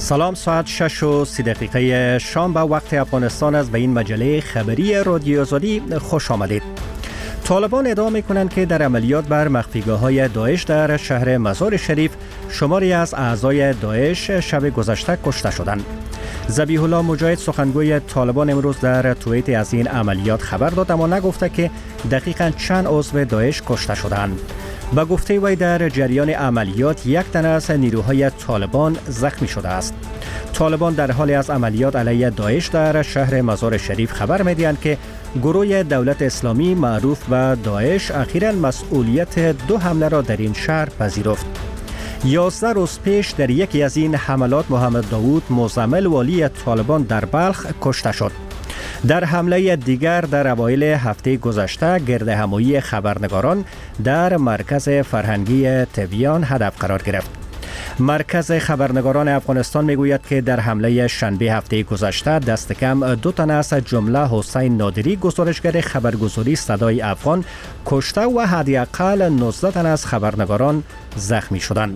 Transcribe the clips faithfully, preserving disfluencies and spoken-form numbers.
سلام، ساعت شش و سی دقیقه شام به وقت افغانستان است. به این مجله خبری رادیو آزادی خوش آمدید. طالبان ادعا می‌کنند که در عملیات بر مخفیگاه‌های داعش در شهر مزار شریف شماری از اعضای داعش شب گذشته کشته شدند. ذبیح الله مجاهد سخنگوی طالبان امروز در توییت از این عملیات خبر داد، اما نگفته که دقیقاً چند عضو داعش کشته شدند. به گفته وی در جریان عملیات یک تن از نیروهای طالبان زخمی شده است. طالبان در حال از عملیات علیه داعش در شهر مزار شریف خبر می‌دهند که گروه دولت اسلامی معروف به داعش اخیراً مسئولیت دو حمله را در این شهر پذیرفت. یازده روز پیش در یکی از این حملات محمد داوود مزمل والی طالبان در بلخ کشته شد. در حمله دیگر در اوایل هفته گذشته گردهمایی خبرنگاران در مرکز فرهنگی تبیان هدف قرار گرفت. مرکز خبرنگاران افغانستان میگوید که در حمله شنبه هفته گذشته دست کم دو تن از جمله حسین نادری گزارشگر خبرگزاری صدای افغان کشته و حداقل نوزده تن از خبرنگاران زخمی شدند.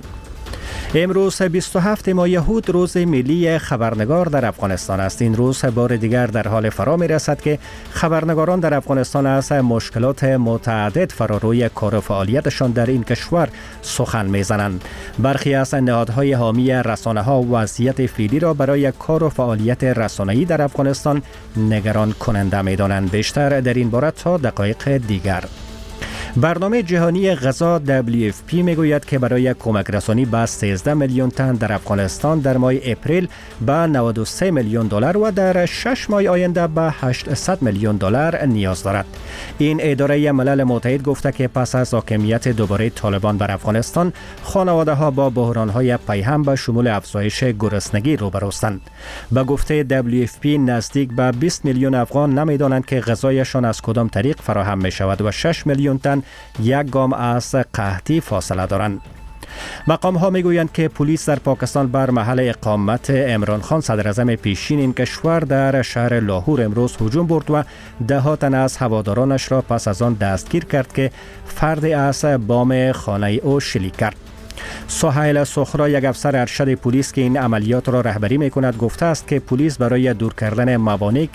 امروز بیست و هفتم مایهود روز ملی خبرنگار در افغانستان است. این روز بار دیگر در حال فرا می رسد که خبرنگاران در افغانستان از مشکلات متعدد فراروی کار و فعالیتشان در این کشور سخن می زنند. برخی از نهادهای حامی رسانه ها وضعیت فعلی را برای کار و فعالیت رسانه‌ای در افغانستان نگران کننده می دانند. بیشتر در این باره تا دقایق دیگر. برنامه جهانی غذا دبلیو اف پی میگوید که برای کمک رسانی به سیزده میلیون تن در افغانستان در ماه اپریل به نود و سه میلیون دلار و در شش ماه آینده به هشتصد میلیون دلار نیاز دارد. این اداره ملل متحد گفته که پس از حاکمیت دوباره طالبان بر افغانستان، خانواده ها با بحران های پیهم به شمول افزایش گرسنگی روبروستند. به گفته دبلیو اف پی نزدیک به بیست میلیون افغان نمیدانند که غذایشان از کدام طریق فراهم می شود و شش میلیون تن یک گام از قحطی فاصله دارند. مقام ها می گویند که پلیس در پاکستان بر محل اقامت عمران خان صدر اعظم پیشین این کشور در شهر لاهور امروز هجوم برد و ده ها تن از هوادارانش را پس از آن دستگیر کرد که فرد از بام خانه او شلیک کرد. سهیل سخرا، یک افسر ارشد پلیس که این عملیات را رهبری می کند، گفته است که پلیس برای دور کردن موانع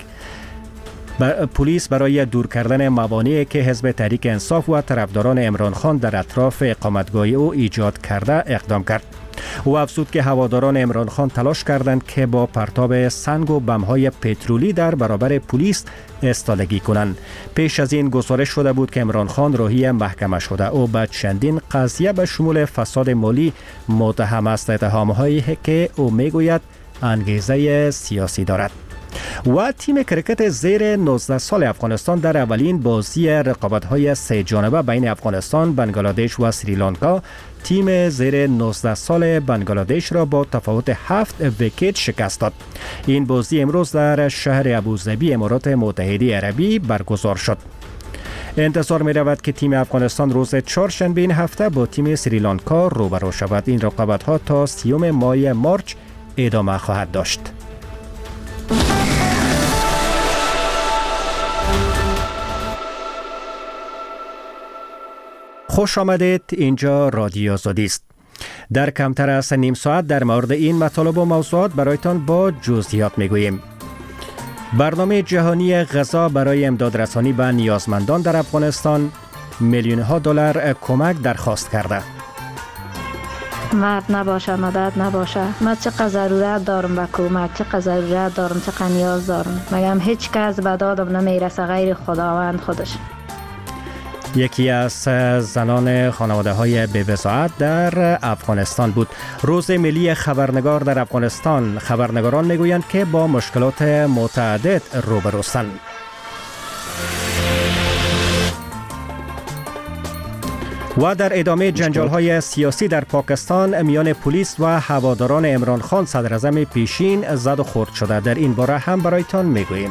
پلیس برای دور کردن موانعی که حزب تحریک انصاف و طرفداران عمران خان در اطراف اقامتگاه او ایجاد کرده اقدام کرد. او افزود که هواداران عمران خان تلاش کردند که با پرتاب سنگ و بم‌های پترولی در برابر پلیس استادگی کنند. پیش از این گزارش شده بود که عمران خان راهی محکمه شده. او به چندین قضیه به شمول فساد مالی متهم است، اتهام‌هایی که او میگوید انگیزه سیاسی دارد. و تیم کرکت زیر نوزده سال افغانستان در اولین بازی رقابت‌های سه جانبه بین افغانستان، بنگلادش و سریلانکا تیم زیر نوزده سال بنگلادش را با تفاوت هفت ویکت شکست داد. این بازی امروز در شهر ابوظبی امارات متحده عربی برگزار شد. انتظار می رود که تیم افغانستان روز چهارشنبه این هفته با تیم سریلانکا روبرو شود. این رقابت‌ها تا سیوم ماه مارچ ادامه خواهد داشت. خوش آمدید، اینجا رادیو آزادی است. در کمتر از نیم ساعت در مورد این مطالب و موضوعات برایتان با جزئیات میگوییم. برنامه جهانی غذا برای امدادرسانی به نیازمندان در افغانستان میلیون ها دلار کمک درخواست کرده. مرد نباشه، مدد نباشه. من چقدر ضرورت دارم به کمک، چقدر ضرورت دارم، چقدر نیاز دارم. مگم هیچ کس به دادم نمیرسه غیر خداوند خودش. یکی از زنان خانواده های بی‌وساعت در افغانستان بود. روز ملی خبرنگار در افغانستان، خبرنگاران میگویند که با مشکلات متعدد روبروستند. و در ادامه جنجال های سیاسی در پاکستان میان پلیس و هواداران عمران خان صدر اعظم پیشین زد و خورد شده. در این باره هم برایتان میگوییم.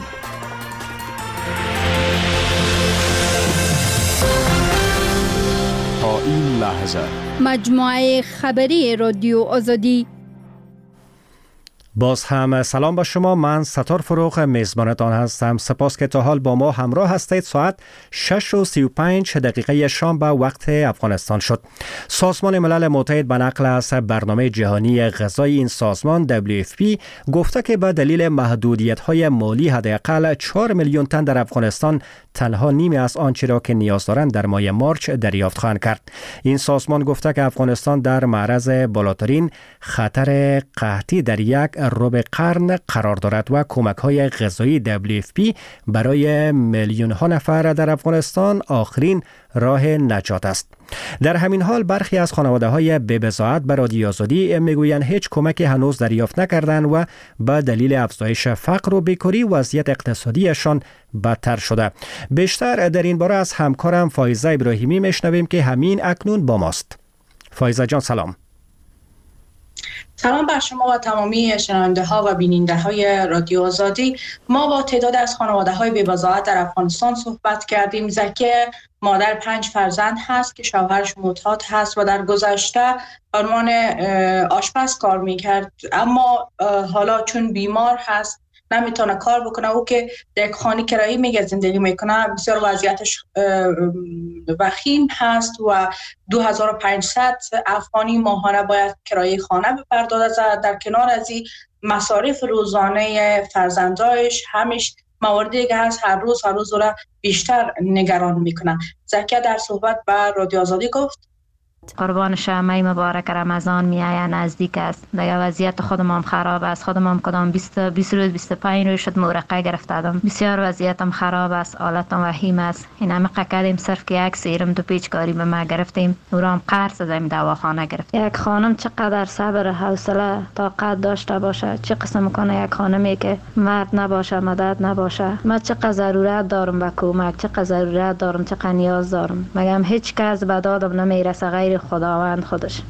این لحظه مجموعه خبری رادیو آزادی. باز هم سلام با شما. من ستار فروغ میزبانتان هستم. سپاس که تا حال با ما همراه هستید. ساعت شش و سی و پنج دقیقه شام به وقت افغانستان شد. سازمان ملل متحد به نقل از برنامه جهانی غذایی این سازمان دبلیو اف پی گفته که به دلیل محدودیت‌های مالی حداقل چهار میلیون تن در افغانستان تنها نیمی از آنچه را که نیاز دارند در ماه مارچ دریافت خواهند کرد. این سازمان گفته که افغانستان در معرض بالاترین خطر قحطی در یک ربع قرن قرار دارد و کمک‌های غذایی دبلیو اف پی برای میلیون‌ها نفر در افغانستان آخرین راه نجات است. در همین حال برخی از خانواده‌های بی بضاعت به رادیو آزادی میگویند هیچ کمکی هنوز دریافت نکردند و به دلیل افزایش فقر و بیکاری وضعیت اقتصادیشان بدتر شده. بیشتر در این باره از همکارم فایزه ابراهیمی میشنویم که همین اکنون با ماست. فایزه جان سلام. سلام بر شما و تمامی شنونده ها و بیننده های رادیو آزادی. ما با تعداد از خانواده های بی بضاعت در افغانستان صحبت کردیم. زکیه مادر پنج فرزند هست که شوهرش معتاد هست و در گذشته به عنوان آشپز کار میکرد، اما حالا چون بیمار هست نمیتونه کار بکنه. او که در یک خانه کرایی میگه زندگی میکنه، بسیار وضعیتش وخیم هست و دو هزار و پانصد افغانی ماهانه باید کرایه خانه بپردازد. در کنار از این مصارف روزانه فرزندایش همیش مواردی دیگه هست، هر روز هر روز را بیشتر نگران میکنه. زکیه در صحبت با رادیو آزادی گفت قربان شمعی مبارک رمضان میآید، نزدیک است. دیگه وضعیت خودم هم خراب است. خودم هم کدام بیست بیست روز بیست و پنج روز شد مورقه گرفتم. بسیار وضعیتم خراب است، حالتم وخیم است. این همه قکدیم صرف که یک سیرم دو پیچ کاری به ما گرفتیم، نورام قرض زدیم دواخانه گرفت. یک خانم چقدر صبر حوصله طاقت داشته باشه، چه قسم کنه یک خانمی که مرد نباشه، مدد نباشه. من چقدر ضرورت دارم به کمک، چقدر ضرورت دارم، چقدر نیاز دارم. مگم هیچ کس به دادم نمیرسه غیر خداوند خودش.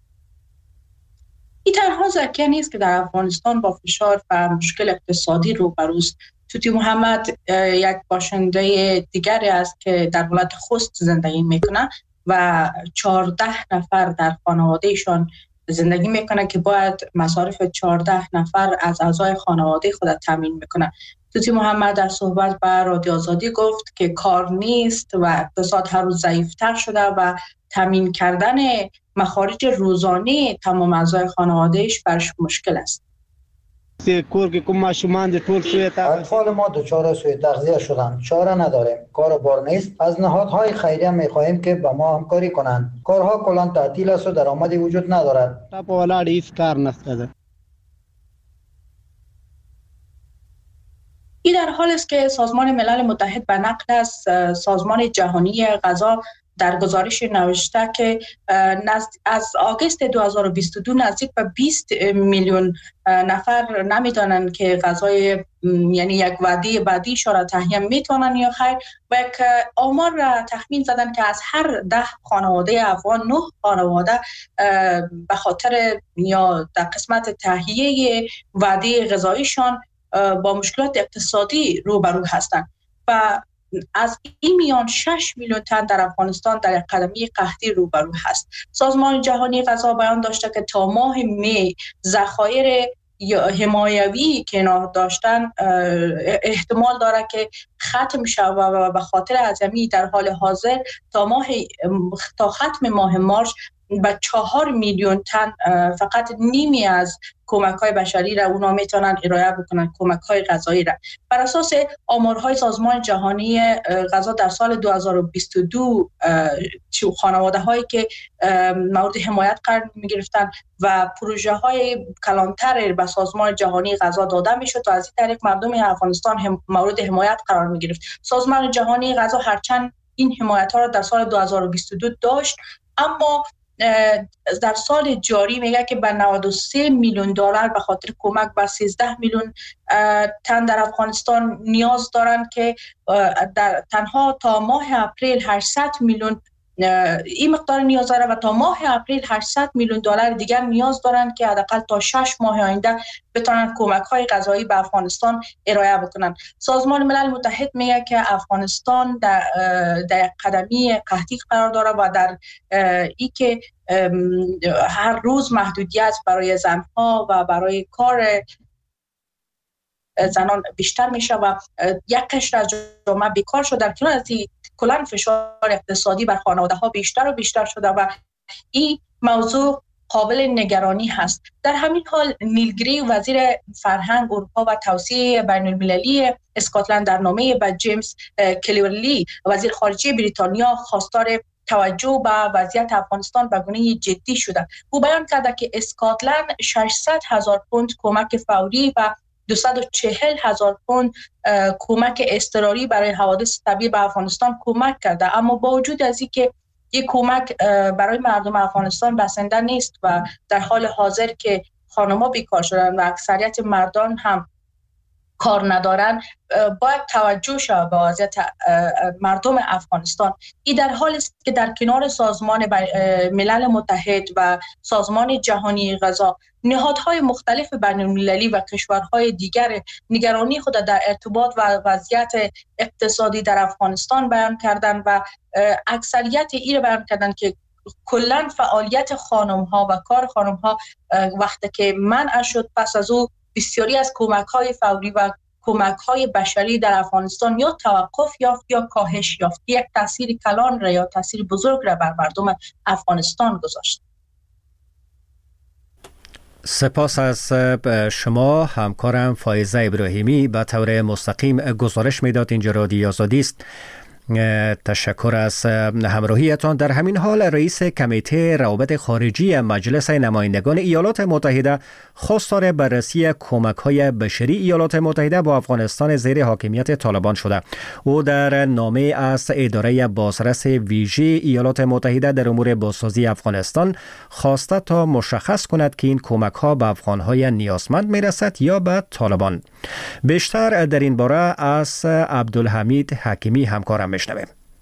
این تنها زکیه نیست که در افغانستان با فشار و مشکل اقتصادی روبروست. توتی محمد یک باشنده دیگری است که در ولایت خوست زندگی میکنه و چهارده نفر در خانوادهشان زندگی میکنه که باید مصارف چهارده نفر از اعضای خانواده خود تامین میکنه. توتی محمد در صحبت با رادیو آزادی گفت که کار نیست و اقتصاد هر روز ضعیفتر شده و تامین کردن مخارج روزانه تمام اعضای خانوادهش برش مشکل است. کور که کم ماشومان دی ټول سوی تا اطفال ما دچار سوی تغذیه شدن، چاره نداریم، کار بار نیست. از نهادهای خیریه میخواهیم که با ما همکاری کنند. کارها کلان تعطیل است و درآمدی وجود ندارد. تا په ولاړ هیڅ کار نشته. این در حال است که سازمان ملل متحد به نقل از سازمان جهانی غذا در گزارش نوشته که از آگوست دو هزار و بیست و دو نزدیک به بیست میلیون نفر نمیدانند که غذای یعنی یک وعده بعدیش را تهیه میتونن یا خیر، و یک آمار را تخمین زدن که از هر ده خانواده افغان نه خانواده به خاطر یا در قسمت تهیه وعده غذایشان با مشکلات اقتصادی روبرو هستند و از این میان شش میلیون تن در افغانستان در قدمی قحطی روبرو هست. سازمان جهانی غذا بیان داشته که تا ماه می ذخایر حمایوی که اینا داشتن احتمال داره که ختم شود و به خاطر عظمی در حال حاضر تا ماه تا ختم ماه مارچ به چهار میلیون تن فقط نیمی از کمک‌های بشری را اونا میتونن ارائه بکنن، کمک‌های غذایی را. بر اساس آمارهای سازمان جهانی غذا در سال دو هزار و بیست و دو خانواده‌هایی که مورد حمایت قرار می‌گرفتن و پروژه‌های کلانتر به سازمان جهانی غذا داده میشد و از این طریق مردم افغانستان هم مورد حمایت قرار می‌گرفت. سازمان جهانی غذا هرچند این حمایت‌ها را در سال دو هزار و بیست و دو داشت، اما در سال جاری میگه که به نود و سه میلیون دلار به خاطر کمک به سیزده میلیون تن در افغانستان نیاز دارند که در تنها تا ماه اپریل هشتصد میلیون این مقدار نیاز داره و تا ماه اپریل هشتصد میلیون دلار دیگر نیاز دارند که حداقل تا شش ماه آینده بتونن کمک‌های غذایی به افغانستان ارائه بکنن. سازمان ملل متحد میگه که افغانستان در در قدمی قحطی قرار داره و در ای که هر روز محدودیت برای زنها و برای کار زنان بیشتر میشه و یک قشر از جامعه بیکار شده. در کنار از این کلاً فشار اقتصادی بر خانواده ها بیشتر و بیشتر شده و این موضوع قابل نگرانی هست. در همین حال نیل گری وزیر فرهنگ اروپا و توسعه بین المللی اسکاتلند در نامه به جیمز کلیورلی وزیر خارجه بریتانیا خواستار توجه به وضعیت افغانستان به گونه جدی شده. او بیان کرده که اسکاتلند ششصد هزار پوند کمک فوری و دویست و چهل هزار پوند کمک اضطراری برای حوادث طبیعی به افغانستان کمک کرده، اما با وجود از اینکه یک کمک برای مردم افغانستان بسنده نیست و در حال حاضر که خانم‌ها بیکار شدن و اکثریت مردان هم کار ندارن، باید توجه شود به وضعیت مردم افغانستان. این در حالی است که در کنار سازمان ملل متحد و سازمان جهانی غذا، نهادهای مختلف بین المللی و کشورهای دیگر نگرانی خود در ارتباط و وضعیت اقتصادی در افغانستان بیان کردند و اکثریت این را بیان کردند که کلا فعالیت خانم‌ها و کار خانم‌ها وقتی که منع شد، پس از او بسیاری از کمک‌های فوری و کمک‌های بشری در افغانستان یا توقف یافت یا کاهش یافت. یک تاثیر کلان را یا تاثیر بزرگ را بر مردم افغانستان گذاشت. سپاس از شما همکارم فائزه ابراهیمی. به طور مستقیم گزارش میداد. اینجا رادیو آزادی است. تشکر از همراهیتان. در همین حال رئیس کمیته روابط خارجی مجلس نمایندگان ایالات متحده خواستار بررسی کمک‌های بشری ایالات متحده با افغانستان زیر حاکمیت طالبان شده. او در نامه از اداره بازرس ویژه ایالات متحده در امور بازسازی افغانستان خواسته تا مشخص کند که این کمک‌ها به افغان‌های نیازمند میرسد یا به طالبان. بیشتر در این باره از عبدالحمید حکیمی همکارم میشنویم.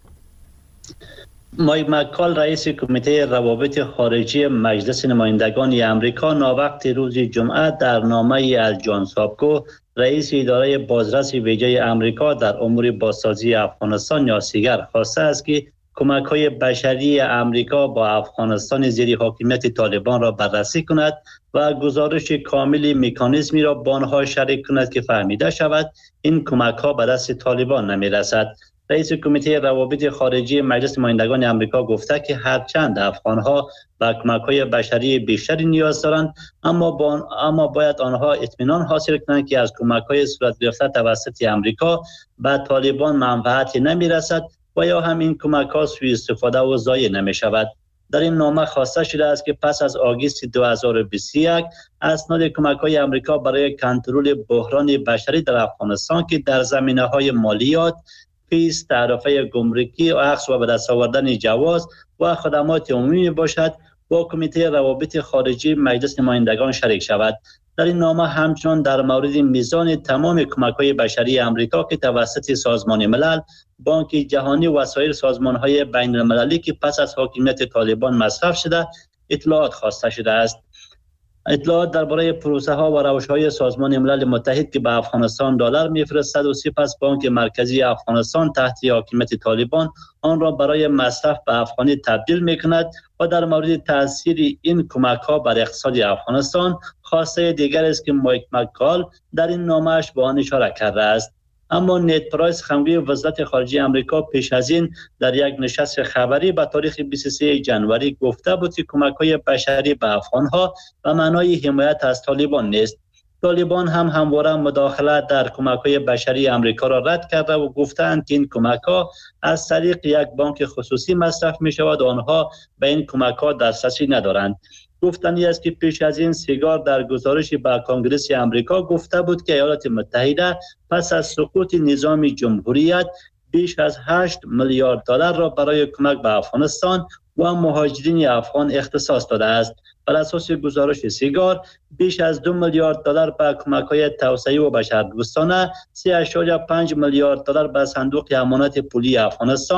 مایک مکال رئیس کمیته روابط خارجی مجلس نمایندگان امریکا ناوقت روز جمعه در نامه از جان سابکو رئیس اداره بازرس ویژه امریکا در امور بازسازی افغانستان یا سیگر خواسته است که کمک‌های بشری امریکا با افغانستان زیر حاکمیت طالبان را بررسی کند و گزارش کاملی مکانیزمی را با آنها شریک کند که فهمیده شود این کمک‌ها به دست طالبان نمی‌رسد. رئیس کمیته روابط خارجی مجلس نمایندگان امریکا گفته که هرچند افغان‌ها به کمک‌های بشری بیشتری نیاز دارند، اما با اما باید آنها اطمینان حاصل کنند که از کمک‌های صورت گرفته توسط امریکا به طالبان منفعتی نمی‌رسد و یا هم این کمک‌ها سوء استفاده و ضایع نمی‌شود. در این نامه خواسته شده است که پس از آگوست دو هزار و بیست و یک اسناد کمک‌های امریکا برای کنترل بحران بشری در افغانستان که در زمینه‌های مالیات، فیز، تعرفه گمرکی، اخذ و به دست آوردن جواز و خدمات عمومی باشد با کمیته روابط خارجی مجلس نمایندگان شریک شود. در این نامه همچنان در مورد میزان تمام کمک‌های بشری امریکا که توسط سازمان ملل، بانک جهانی و سایر سازمان‌های بین‌المللی که پس از حاکمیت طالبان مصرف شده اطلاعات خواسته شده است. اطلاعات درباره پروسه ها و روش های سازمان ملل متحد که به افغانستان دلار میفرستد و سپس بانک مرکزی افغانستان تحت حاکمیت طالبان آن را برای مصرف به افغانی تبدیل میکند و در مورد تاثیر این کمک ها بر اقتصاد افغانستان خواسته دیگر است که مایک مکال در این نامه‌اش به آن اشاره کرده است. اما نت پرایس خمگوی وزارت خارجه امریکا پیش از این در یک نشست خبری به تاریخ بیست و سوم ژانویه گفته بود که کمک‌های بشری به افغان‌ها به معنای حمایت از طالبان نیست. طالبان هم همواره مداخله در کمک‌های بشری امریکا را رد کرده و گفتند که این کمک‌ها از طریق یک بانک خصوصی مصرف می‌شود و آنها به این کمک‌ها دسترسی ندارند. گفتنی است که پیش از این سیگار در گزارشی به کنگره امریکا گفته بود که ایالات متحده پس از سقوط نظام جمهوریت بیش از هشت میلیارد دلار را برای کمک به افغانستان و مهاجرین افغان اختصاص داده است. بر اساس گزارش سیگار بیش از دو میلیارد دلار به کمک‌های توسعه و بشردوستانه، سه اشاریه پنج میلیارد دلار به صندوق امانت پولی افغانستان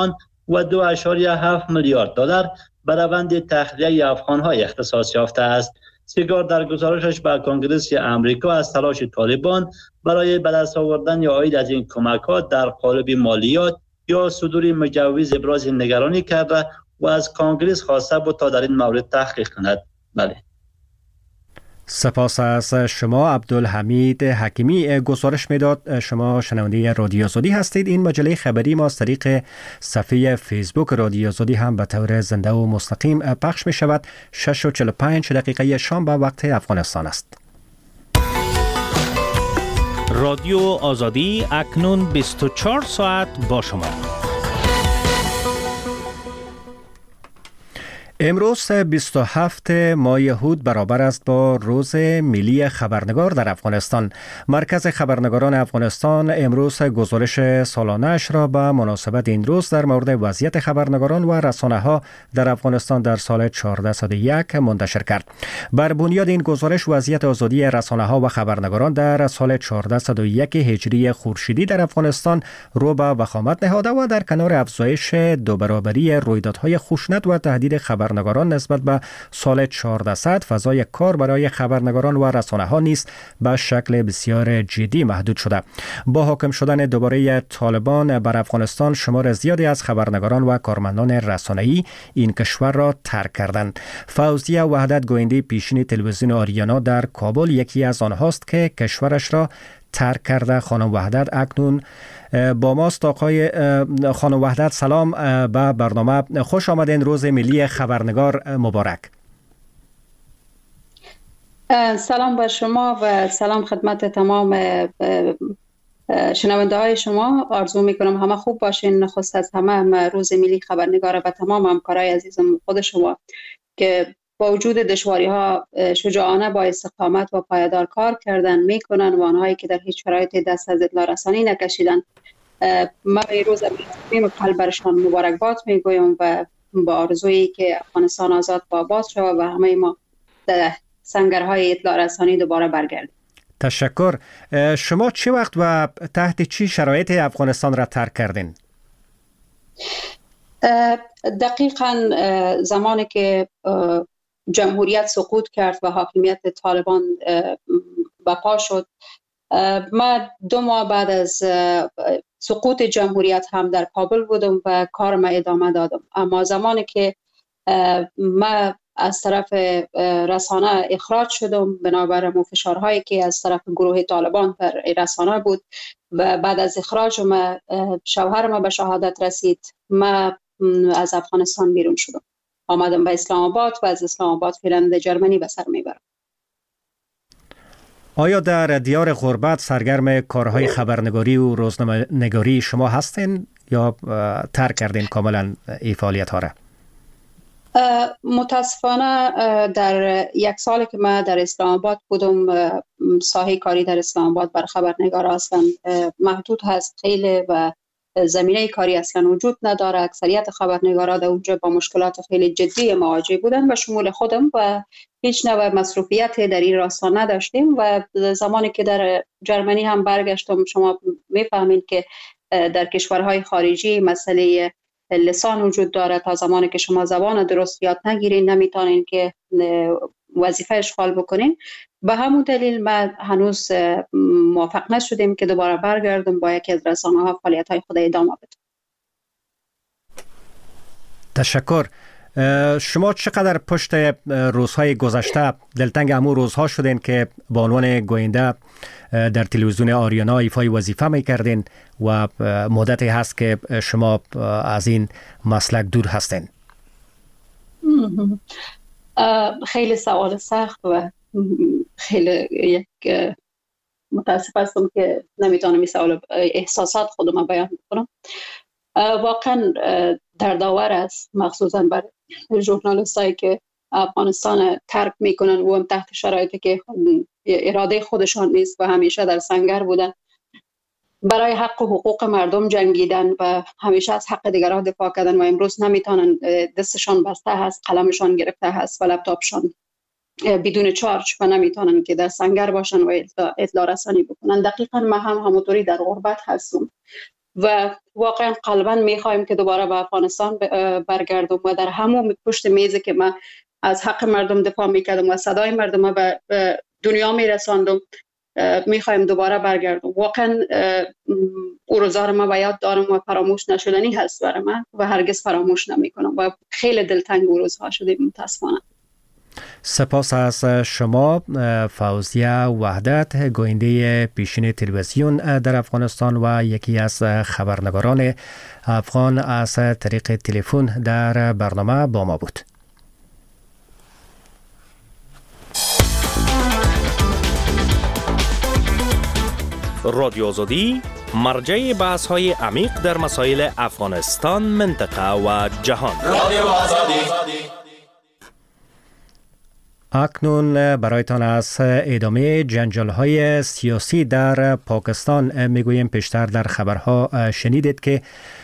و دو اشاریه هفت میلیارد دلار به روند تخلیه افغان‌های اختصاص یافته است. سیگار در گزارشش به کنگره امریکا از تلاش طالبان برای به دست آوردن یا عاید از این کمک‌ها در قالب مالیات یا صدور مجوز ابراز نگرانی کرده و از کانگریس خواسته بود تا در این مورد تحقیق کند. بله. سپاس از شما عبدالحمید حکیمی. گزارش میداد. شما شنونده رادیو آزادی هستید. این مجله خبری ما از طریق صفحه فیسبوک رادیو آزادی هم به طور زنده و مستقیم پخش می شود. شش و چهل و پنج دقیقه شام به وقت افغانستان است. رادیو آزادی اکنون بیست و چهار ساعت با شما. امروز بیست و هفتم ماه هود برابر است با روز ملی خبرنگار در افغانستان. مرکز خبرنگاران افغانستان امروز گزارش سالانه‌اش را به مناسبت این روز در مورد وضعیت خبرنگاران و رسانه‌ها در افغانستان در سال هزار و چهارصد و یک منتشر کرد. بر بنیاد این گزارش وضعیت آزادی رسانه‌ها و خبرنگاران در سال هزار و چهارصد و یک هجری خورشیدی در افغانستان رو به وخامت نهاده و در کنار افزایش دو برابری رویدادهای خشونت و تهدید خبر خبرنگاران نسبت به سال چهاردهصد فضای کار برای خبرنگاران و رسانه‌ها نیز به شکل بسیار جدی محدود شده. با حاکم شدن دوباره طالبان بر افغانستان شمار زیادی از خبرنگاران و کارمندان رسانه‌ای این کشور را ترک کردند. فوزیه وحدت گوینده پیشین تلویزیون آریانا در کابل یکی از آنهاست که کشورش را ترک کرده. خانم وحدت اکنون با ماست. آقای خانم وحدت سلام به برنامه. خوش آمدین. روز ملی خبرنگار مبارک. سلام به شما و سلام خدمت تمام شنونده های شما. آرزو میکنم همه خوب باشین. نخست از همه روز ملی خبرنگار و تمام همکارای عزیزم خود شما که با وجود دشواری ها شجاعانه با استقامت و پایدار کار کردن میکنن و آنهایی که در هیچ شرایطی دست از اطلاع رسانی نکشیدن، ما به روز ملی قلب برشان مبارکباد میگویم و با آرزویی که افغانستان آزاد و آباد شود و همه ما در سنگرهای اطلاع رسانی دوباره برگردیم. تشکر. شما چه وقت و تحت چی شرایط افغانستان را ترک کردین؟ دقیقاً زمانی که جمهوریت سقوط کرد و حاکمیت طالبان بپا شد، من دو ماه بعد از سقوط جمهوریت هم در کابل بودم و کارم ادامه دادم. اما زمانی که من از طرف رسانه اخراج شدم بنابر فشارهایی که از طرف گروه طالبان بر رسانه بود و بعد از اخراج من شوهر ما به شهادت رسید، من از افغانستان بیرون شدم. آمدم به اسلام آباد و از اسلام آباد فعلا به جرمنی به سر میبرم. آیا در دیار غربت سرگرم کارهای خبرنگاری و روزنامه‌نگاری شما هستین یا ترک کردین کاملا این فعالیت ها را؟ متاسفانه در یک سال که من در اسلام آباد بودم، ساحه کاری در اسلام آباد بر خبرنگار اصلا محدود هست خیلی و زمینه کاری اصلا وجود نداره. اکثریت خبرنگارا در اونجا با مشکلات خیلی جدی مواجه بودن و شمول خودم و هیچ نوع مصروفیت در این راستا نداشتیم و زمانی که در جرمنی هم برگشتم، شما میفهمید که در کشورهای خارجی مسئله لسان وجود داره. تا زمانی که شما زبان درست یاد نگیرین نمیتونین که وظیفه اشغال بکنین. به همون دلیل من هنوز موفق نشدیم که دوباره برگردم با یکی از رسانه ها فعالیت های خود ادامه بدم. تشکر. شما چقدر پشت روزهای گذشته دلتنگ همون روزها شدین که به عنوان گوینده در تلویزیون آریانا ایفای وظیفه میکردین و مدتی هست که شما از این مسلک دور هستین؟ خیلی سوال سخت و خیلی یک متاسف هستم که نمیتونم این سوال احساسات خودم بیان کنم. واقعا دردآور است، مخصوصا برای ژورنالیستایی که افغانستان ترک میکنن و هم تحت شرایطی که اراده خودشان نیست و همیشه در سنگر بودن، برای حق و حقوق مردم جنگیدن و همیشه از حق دیگران دفاع کردن و امروز نمیتونن، دستشان بسته هست، قلمشان گرفته هست و لپتاپشان بدون چارج و نمیتونن که در سنگر باشن و اطلاع رسانی بکنن. دقیقا ما هم همونطوری در غربت هستم و واقعا قلبا میخوایم که دوباره به افغانستان برگردم و در همون پشت میزی که من از حق مردم دفاع میکردم و صدای مردم به دنیا میرساندم میخوایم دوباره برگردم. واقعا او روزا رو من به یاد دارم و فراموش نشدنی هست برای من و هرگز فراموش نمیکنم و خیلی دلتنگ او روزها شده متاسفانه. سپاس از شما فوزیه وحدت، گوینده پیشین تلویزیون در افغانستان و یکی از خبرنگاران افغان از طریق تلفن در برنامه با ما بود. رادیو آزادی مرجع بحث های عمیق در مسائل افغانستان، منطقه و جهان. رادیو آزادی. اکنون برایتان از ادامه جنجال های سیاسی در پاکستان میگوییم. پیشتر در خبرها شنیدید که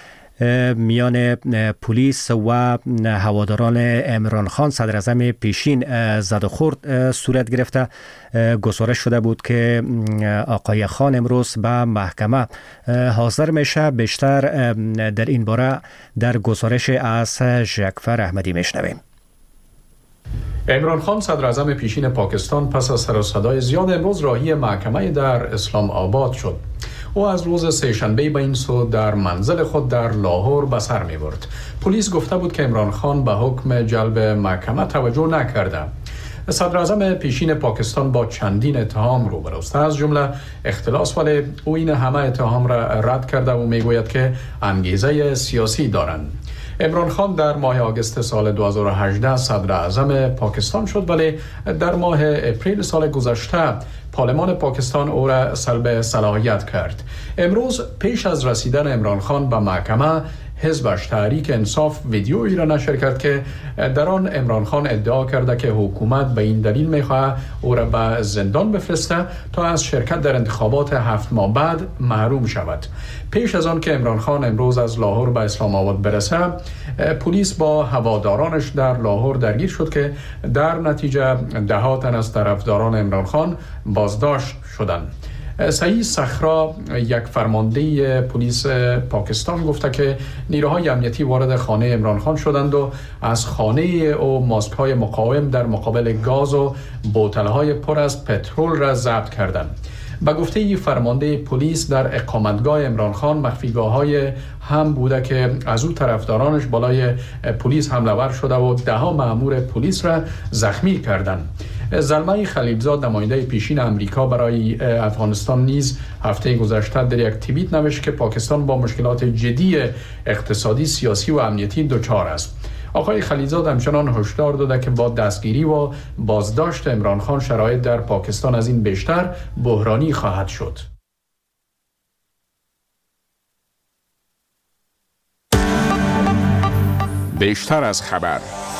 میان پلیس و هواداران عمران خان صدر اعظم پیشین زد و خورد صورت گرفته. گزارش شده بود که آقای خان امروز به محکمه حاضر میشه. بیشتر در این باره در گزارش از ژکفر احمدی میشنویم. عمران خان صدر اعظم پیشین پاکستان پس از سر و صدای زیاد امروز راهی محکمه در اسلام آباد شد. او از روز سه‌شنبه به این سو در منزل خود در لاهور به سر می برد. پلیس گفته بود که عمران خان به حکم جلب محکمه توجه نکرده. صدر اعظم پیشین پاکستان با چندین اتهام روبروست، از جمله اختلاس، ولی او این همه اتهام را رد کرده و می گوید که انگیزه سیاسی دارند. عمران خان در ماه آگوست سال دو هزار و هجده صدر اعظم پاکستان شد، ولی در ماه اپریل سال گذشته پارلمان پاکستان او را سلب صلاحیت کرد. امروز پیش از رسیدن عمران خان به محکمه، حزبش تحریک انصاف ویدیویی را نشر کرد که در آن عمران خان ادعا کرده که حکومت به این دلیل می‌خواهد او را به زندان بفرسته تا از شرکت در انتخابات هفت ماه بعد محروم شود. پیش از آن که عمران خان امروز از لاهور به اسلام آباد برسه، پلیس با هوادارانش در لاهور درگیر شد که در نتیجه ده ها تن از طرفداران عمران خان بازداشت شدند. سعید صخرا، یک فرمانده پلیس پاکستان، گفته که نیروهای امنیتی وارد خانه عمران خان شدند و از خانه او ماسک‌های مقاوم در مقابل گاز و بوتل‌های پر از پترول را ضبط کردند. به گفته فرمانده پلیس در اقامتگاه عمران خان مخفیگاه‌های هم بوده که از او طرفدارانش بالای پلیس حمله ور شده و ده ها مأمور پلیس را زخمی کردند. زلمه خلیلزاد، نماینده پیشین امریکا برای افغانستان، نیز هفته گذشته در یک توییت نوشت که پاکستان با مشکلات جدی اقتصادی، سیاسی و امنیتی دچار است. آقای خلیلزاد همچنان هشدار داده که با دستگیری و بازداشت عمران خان شرایط در پاکستان از این بیشتر بحرانی خواهد شد. بیشتر از خبر.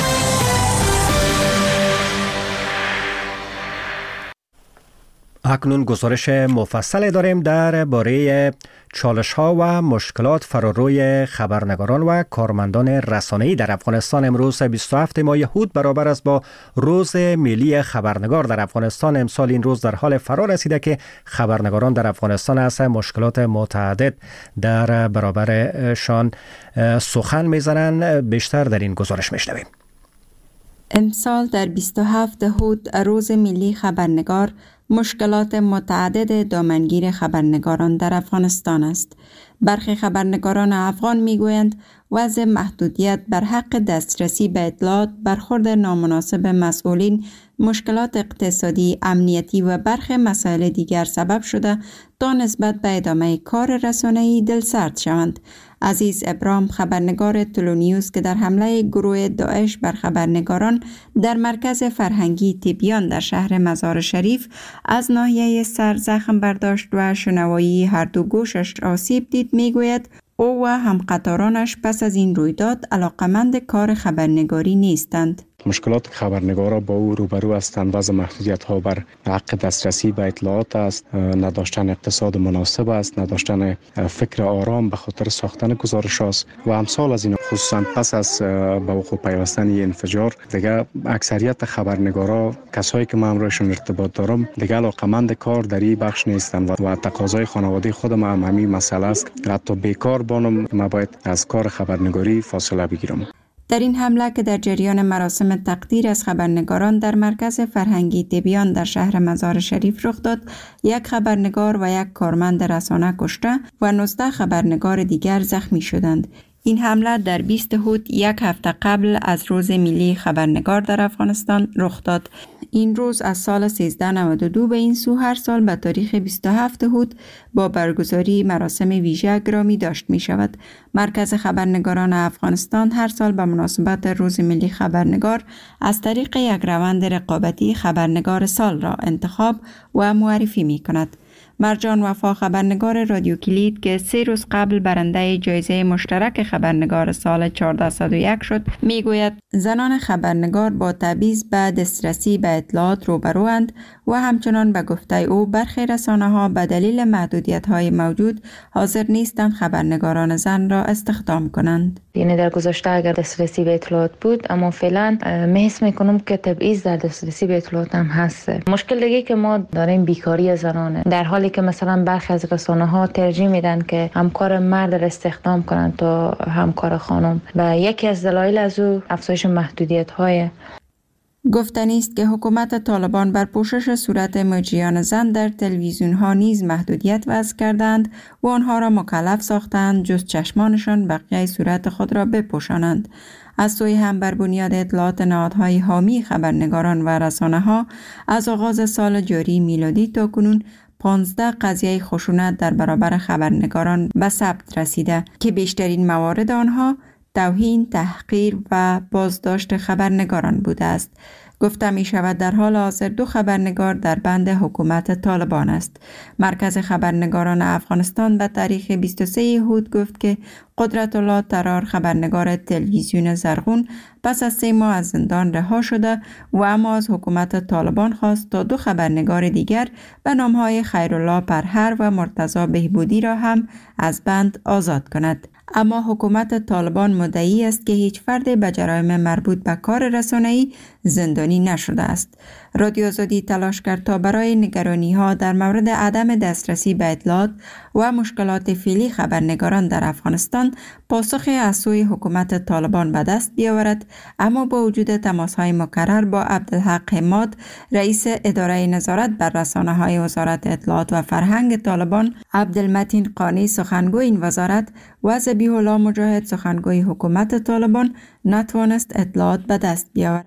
اکنون گزارش مفصل داریم در باره چالش ها و مشکلات فراروی خبرنگاران و کارمندان رسانه‌ای در افغانستان. امروز بیست و هفتم ماه هود برابر است با روز ملی خبرنگار در افغانستان. امسال این روز در حال فرا رسیده که خبرنگاران در افغانستان از مشکلات متعدد در برابرشان سخن میزنند. بیشتر در این گزارش میشنویم. امسال در بیست و هفتم هود روز ملی خبرنگار، مشکلات متعدد دامنگیر خبرنگاران در افغانستان است. برخی خبرنگاران افغان میگویند وضع محدودیت بر حق دسترسی به اطلاعات، برخورد نامناسب مسئولین، مشکلات اقتصادی، امنیتی و برخی مسائل دیگر سبب شده تا نسبت به ادامه کار رسانه‌ای دلسرد شوند. عزیز ابراهیم، خبرنگار تلونیوز که در حمله گروه داعش بر خبرنگاران در مرکز فرهنگی تیبیان در شهر مزار شریف از ناحیه سر زخم برداشت و شنوایی هر دو گوشش آسیب دید، میگوید او و همقطارانش پس از این رویداد علاقمند کار خبرنگاری نیستند. مشکلات خبرنگارا با او روبرو هستند. وضع محدودیت ها بر حق دسترسی به اطلاعات است، نداشتن اقتصاد مناسب است، نداشتن فکر آرام به خاطر ساختن گزارش است و امثال از این. خصوصا پس از به وقوع پیوستن این انفجار دیگه اکثریت خبرنگارا، کسایی که من امروزشون ارتباط دارم، دیگه علاقمند کار در این بخش نیستند و تقاضای خانواده خودم هم همین مسئله است. حتی بیکار بانم من باید از کار خبرنگاری فاصله بگیرم. در این حمله که در جریان مراسم تقدیر از خبرنگاران در مرکز فرهنگی تبیان در شهر مزار شریف رخ داد، یک خبرنگار و یک کارمند رسانه کشته و نوزده خبرنگار دیگر زخمی شدند. این حمله در بیست هود یک هفته قبل از روز ملی خبرنگار در افغانستان رخ داد. این روز از سال سیزده نود و دو به این سو هر سال به تاریخ بیست و هفت هود با برگزاری مراسم ویژه گرامی داشت می شود. مرکز خبرنگاران افغانستان هر سال به مناسبت روز ملی خبرنگار از طریق یک روند رقابتی خبرنگار سال را انتخاب و معرفی می کند. مرجان وفا، خبرنگار رادیو کلید که سه روز قبل برنده جایزه مشترک خبرنگار سال چهارصد و یک شد، میگوید زنان خبرنگار با تبعیض به دسترسی به اطلاعات روبروند و همچنان به گفته او برخی رسانه‌ها به دلیل محدودیت‌های موجود حاضر نیستند خبرنگاران زن را استخدام کنند. یعنی در گذشته اگر دسترسی به اطلاعات بود، اما فعلا محس میکنم که تبعیض در دسترسی به اطلاعات هم هست. مشکل دیگه که ما داریم بیکاری زنانه، در حالی که مثلا برخی از رسانه‌ها ترجیح میدن که همکار مرد را استخدام کنند تا همکار خانم و یکی از دلایل از او افزایش محدودیت‌های. گفتنی است که حکومت طالبان بر پوشش صورت مجریان زن در تلویزیون ها نیز محدودیت وضع کردند و آنها را مکلف ساختند جز چشمانشان بقیه صورت خود را بپوشانند. از سوی هم بر بنیاد اطلاعات نهادهای حامی خبرنگاران و رسانه ها از آغاز سال جاری میلادی تا کنون پانزده قضیه خشونت در برابر خبرنگاران به ثبت رسیده که بیشترین موارد آنها توهین، تحقیر و بازداشت خبرنگاران بوده است. گفته می شود در حال حاضر دو خبرنگار در بند حکومت طالبان است. مرکز خبرنگاران افغانستان به تاریخ بیست و سه هود گفت که قدرت الله ترار، خبرنگار تلویزیون زرغون، پس از سه ماه از زندان رها شده و اما از حکومت طالبان خواست تا دو خبرنگار دیگر به نامهای خیرالله پرهر و مرتضی بهبودی را هم از بند آزاد کند. اما حکومت طالبان مدعی است که هیچ فرد به جرایم مربوط به کار رسانه‌ای زندانی نشده است. رادیو آزادی تلاش کرد تا برای نگرانی‌ها در مورد عدم دسترسی به اطلاعات و مشکلات فعلی خبرنگاران در افغانستان پاسخی از سوی حکومت طالبان به دست بیاورد، اما با وجود تماس‌های مکرر با عبدالحق حماد، رئیس اداره نظارت بر رسانه‌های وزارت اطلاعات و فرهنگ طالبان، عبدالمتین قانی سخنگوی این وزارت و ذبیح الله مجاهد سخنگوی حکومت طالبان نتوانست اطلاعات به دست بیاورد.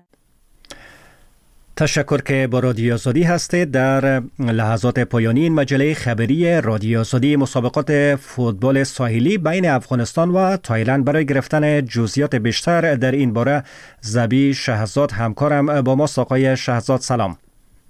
تشکر که با رادیو آزادی هستید. در لحظات پایانی این مجله خبری رادیو آزادی، مسابقات فوتبال ساحلی بین افغانستان و تایلند، برای گرفتن جزئیات بیشتر در این باره زبی شهزاد همکارم با ما. آقای شهزاد سلام.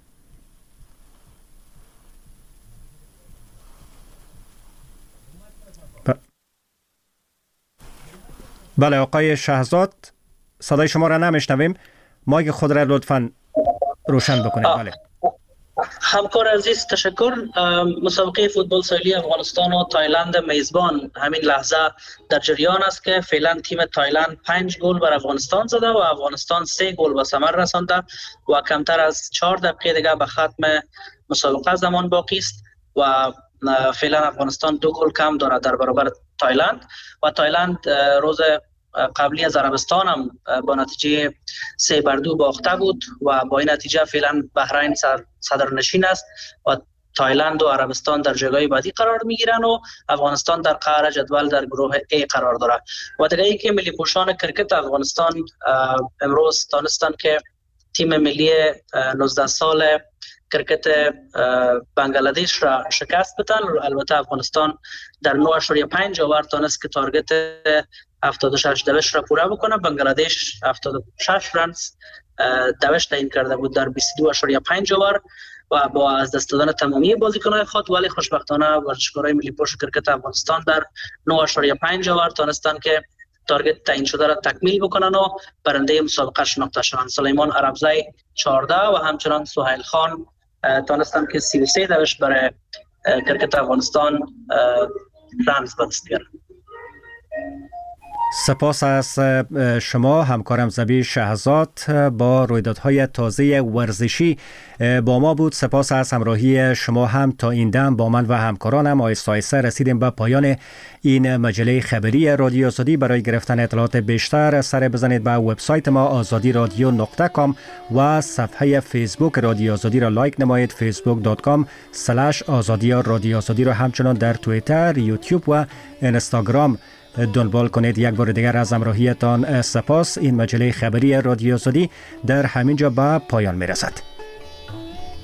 بله آقای شهزاد، صدای شما را نمیشنویم. مایک خود را لطفاً روشن بکنید. بله همکار عزیز تشکر. مسابقه فوتبال ساحلی افغانستان و تایلند میزبان همین لحظه در جریان است که فعلا تیم تایلند پنج گل بر افغانستان زده و افغانستان سه گل به ثمر رسانده و کمتر از چهار دقیقه دیگه به ختم مسابقه زمان باقی است و فعلا افغانستان دو گل کم دارد در برابر تایلند و تایلند روز قبلی از عربستان هم با نتیجه سه بر دو باخته بود و با این نتیجه فعلا بحرین صدرنشین است و تایلند و عربستان در جایگاه بعدی قرار میگیرن و افغانستان در قعر جدول در گروه A قرار داره. و دیگه ای که ملی پوشان کرکت افغانستان امروز دانستن که تیم ملی نوزده سال کرکت بنگلادش را شکست بدن. البته افغانستان در نه اشاریه پنج اوور تونست که تارگت هفتاد و شش دوش را پوره بکنه. بنگلادش هفتاد و شش رنز دوش تعیین کرده بود در بیست و دو اشاریه پنج اوور و با از دست دادن تمامی بازیکنان خود، ولی خوشبختانه ورزشکارای ملی پوش کرکت افغانستان در نه اشاریه پنج اوور تونستن که تارگت تعیین شده را تکمیل بکنن و برنده مسابقه شناخته شوند. سلیمان عربزی چهارده و همچنان سهیل خان تانستن که سی و سه دوش برای کرکت افغانستان رمز به دست بیارن. سپاس از شما همکارم زبی شهزاد با رویدادهای تازه ورزشی با ما بود. سپاس از همراهی شما هم. تا این دم با من و همکارانم آیسته آیسته رسیدیم به پایان این مجله خبری رادیو آزادی. برای گرفتن اطلاعات بیشتر سر بزنید به وبسایت ما آزادی رادیو نقطه کام و صفحه فیسبوک رادیو آزادی را لایک نمایید. فیسبوک دات کام اسلش آزادی رادیو آزادی را همچنان در توییتر، یوتیوب و اینستاگرام دنبال کنید. یک بار دیگر از همراهیتان سپاس. این مجله خبری رادیو آزادی در همینجا به پایان می رسد.